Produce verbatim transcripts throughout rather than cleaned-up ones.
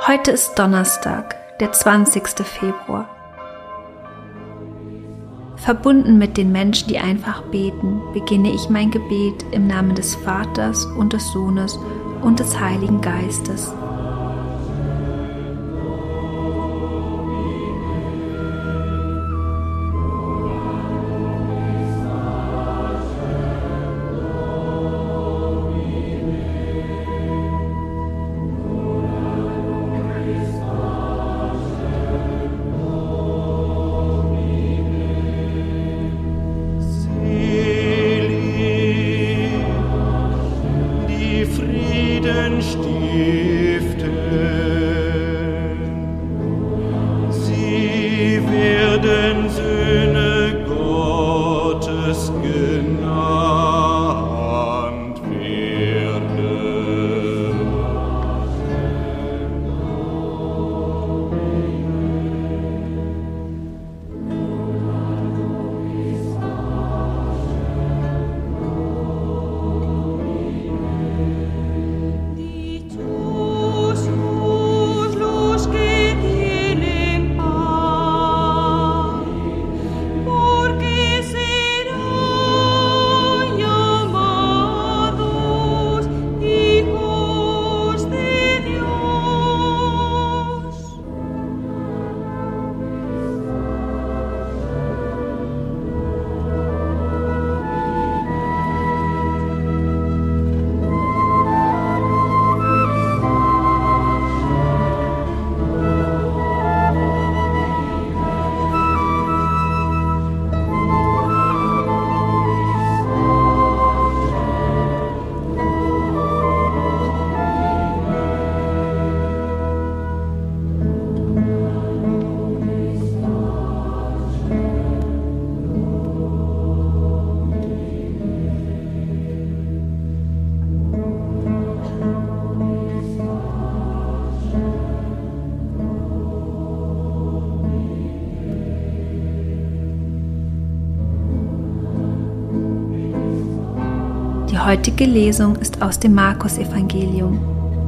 Heute ist Donnerstag, der zwanzigste Februar. Verbunden mit den Menschen, die einfach beten, beginne ich mein Gebet im Namen des Vaters und des Sohnes und des Heiligen Geistes. Die heutige Lesung ist aus dem Markus-Evangelium.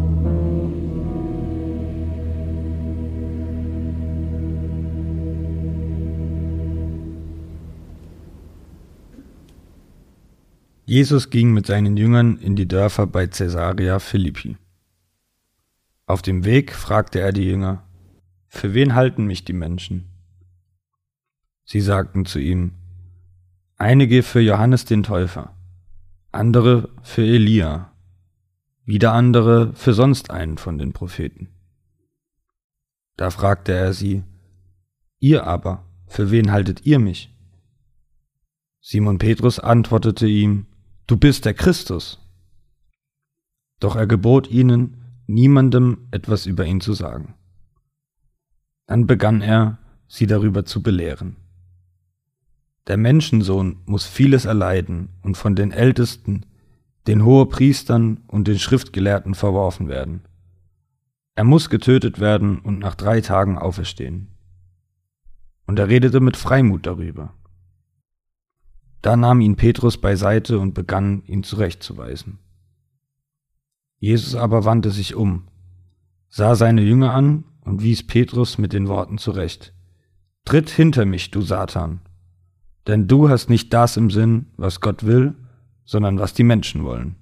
Jesus ging mit seinen Jüngern in die Dörfer bei Caesarea Philippi. Auf dem Weg fragte er die Jünger: Für wen halten mich die Menschen? Sie sagten zu ihm: Einige für Johannes den Täufer, andere für Elia, wieder andere für sonst einen von den Propheten. Da fragte er sie: Ihr aber, für wen haltet ihr mich? Simon Petrus antwortete ihm: Du bist der Christus. Doch er gebot ihnen, niemandem etwas über ihn zu sagen. Dann begann er, sie darüber zu belehren. Der Menschensohn muss vieles erleiden und von den Ältesten, den Hohepriestern und den Schriftgelehrten verworfen werden. Er muss getötet werden und nach drei Tagen auferstehen. Und er redete mit Freimut darüber. Da nahm ihn Petrus beiseite und begann, ihn zurechtzuweisen. Jesus aber wandte sich um, sah seine Jünger an und wies Petrus mit den Worten zurecht: Tritt hinter mich, du Satan! Denn du hast nicht das im Sinn, was Gott will, sondern was die Menschen wollen.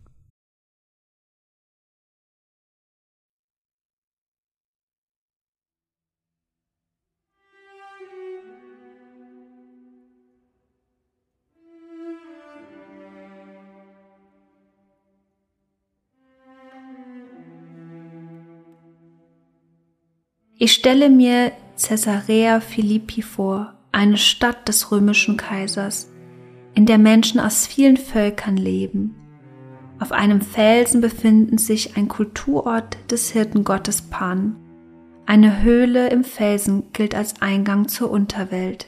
Ich stelle mir Caesarea Philippi vor, eine Stadt des römischen Kaisers, in der Menschen aus vielen Völkern leben. Auf einem Felsen befinden sich ein Kulturort des Hirtengottes Pan. Eine Höhle im Felsen gilt als Eingang zur Unterwelt.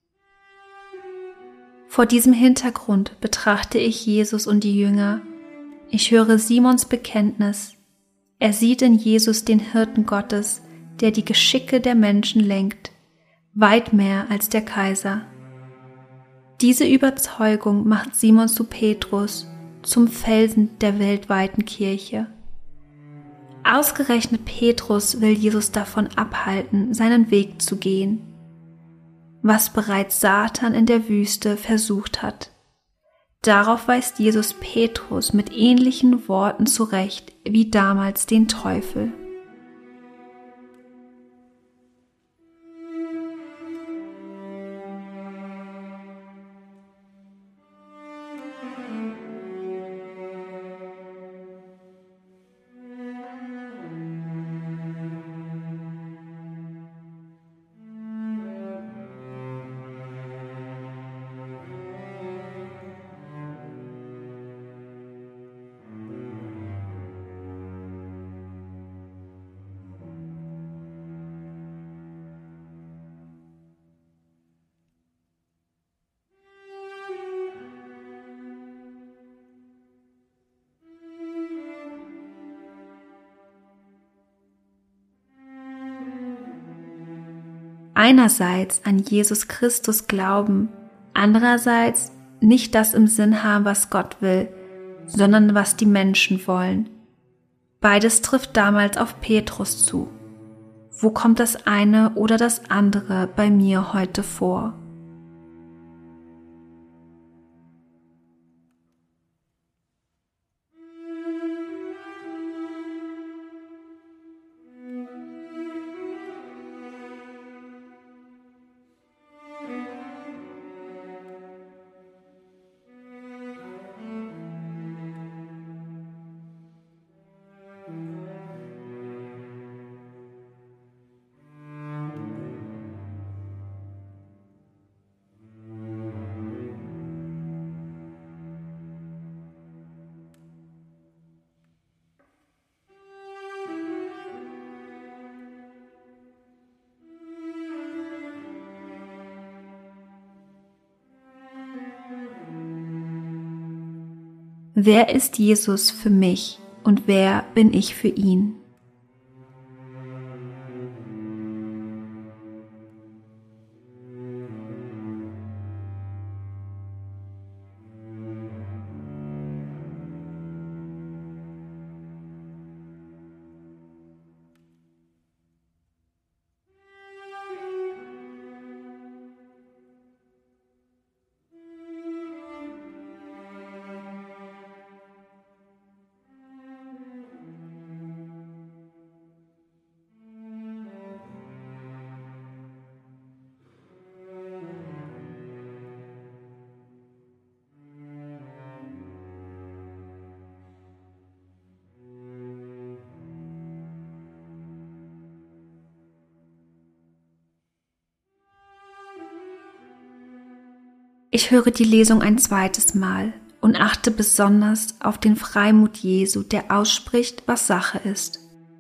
Vor diesem Hintergrund betrachte ich Jesus und die Jünger. Ich höre Simons Bekenntnis. Er sieht in Jesus den Hirten Gottes, der die Geschicke der Menschen lenkt, weit mehr als der Kaiser. Diese Überzeugung macht Simon zu Petrus, zum Felsen der weltweiten Kirche. Ausgerechnet Petrus will Jesus davon abhalten, seinen Weg zu gehen, was bereits Satan in der Wüste versucht hat. Darauf weist Jesus Petrus mit ähnlichen Worten zurecht wie damals den Teufel. Einerseits an Jesus Christus glauben, andererseits nicht das im Sinn haben, was Gott will, sondern was die Menschen wollen. Beides trifft damals auf Petrus zu. Wo kommt das eine oder das andere bei mir heute vor? Wer ist Jesus für mich und wer bin ich für ihn? Ich höre die Lesung ein zweites Mal und achte besonders auf den Freimut Jesu, der ausspricht, was Sache ist.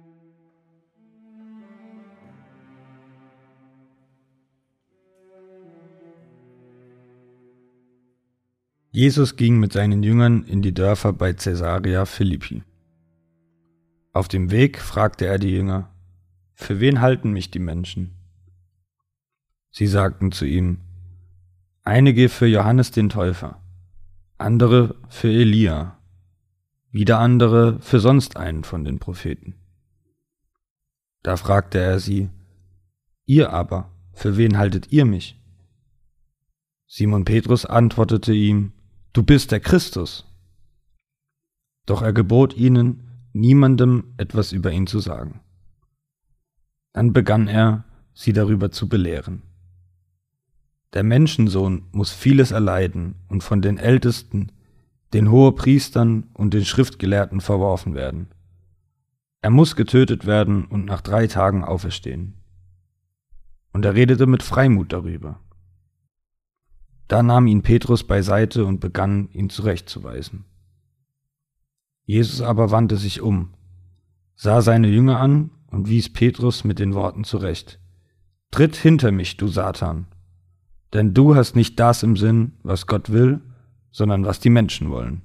Jesus ging mit seinen Jüngern in die Dörfer bei Caesarea Philippi. Auf dem Weg fragte er die Jünger: Für wen halten mich die Menschen? Sie sagten zu ihm: Einige für Johannes den Täufer, andere für Elia, wieder andere für sonst einen von den Propheten. Da fragte er sie: Ihr aber, für wen haltet ihr mich? Simon Petrus antwortete ihm: Du bist der Christus. Doch er gebot ihnen, niemandem etwas über ihn zu sagen. Dann begann er, sie darüber zu belehren. Der Menschensohn muss vieles erleiden und von den Ältesten, den Hohepriestern und den Schriftgelehrten verworfen werden. Er muss getötet werden und nach drei Tagen auferstehen. Und er redete mit Freimut darüber. Da nahm ihn Petrus beiseite und begann, ihn zurechtzuweisen. Jesus aber wandte sich um, sah seine Jünger an und wies Petrus mit den Worten zurecht: Tritt hinter mich, du Satan! Denn du hast nicht das im Sinn, was Gott will, sondern was die Menschen wollen.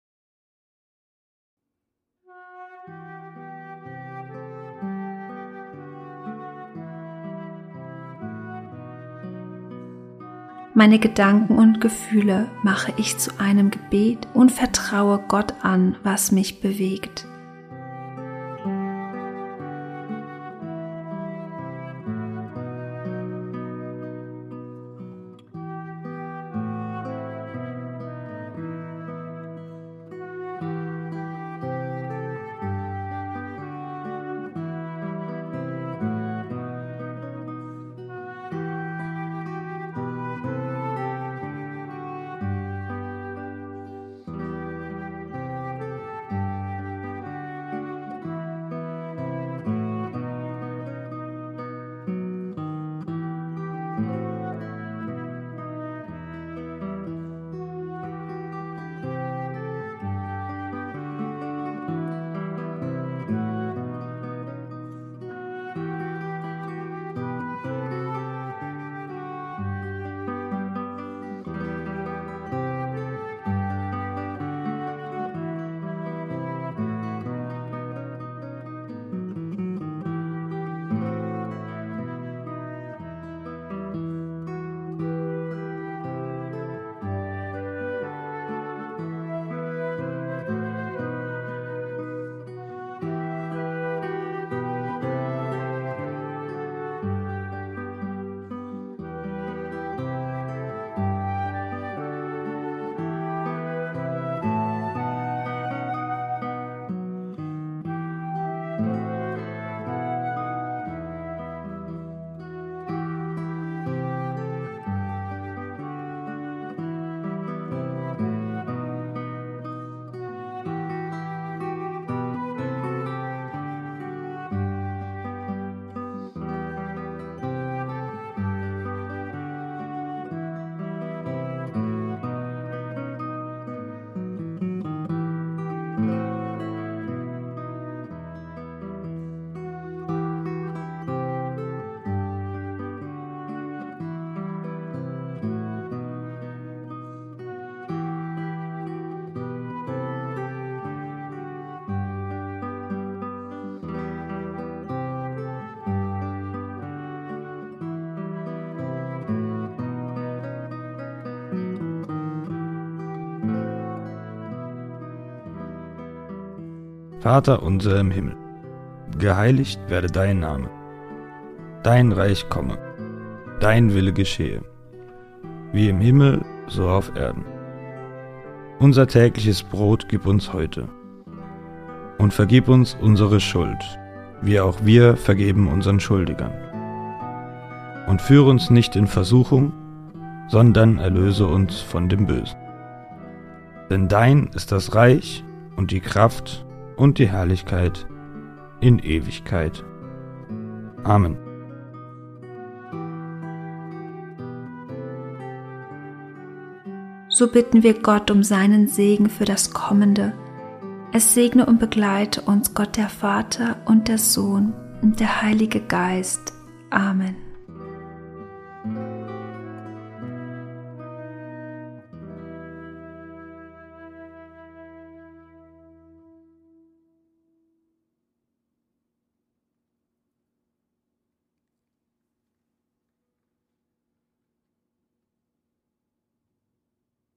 Meine Gedanken und Gefühle mache ich zu einem Gebet und vertraue Gott an, was mich bewegt. Vater unser im Himmel, geheiligt werde dein Name. Dein Reich komme, dein Wille geschehe, wie im Himmel, so auf Erden. Unser tägliches Brot gib uns heute und vergib uns unsere Schuld, wie auch wir vergeben unseren Schuldigern. Und führe uns nicht in Versuchung, sondern erlöse uns von dem Bösen. Denn dein ist das Reich und die Kraft und die Herrlichkeit in Ewigkeit. Amen. So bitten wir Gott um seinen Segen für das Kommende. Es segne und begleite uns Gott der Vater und der Sohn und der Heilige Geist. Amen.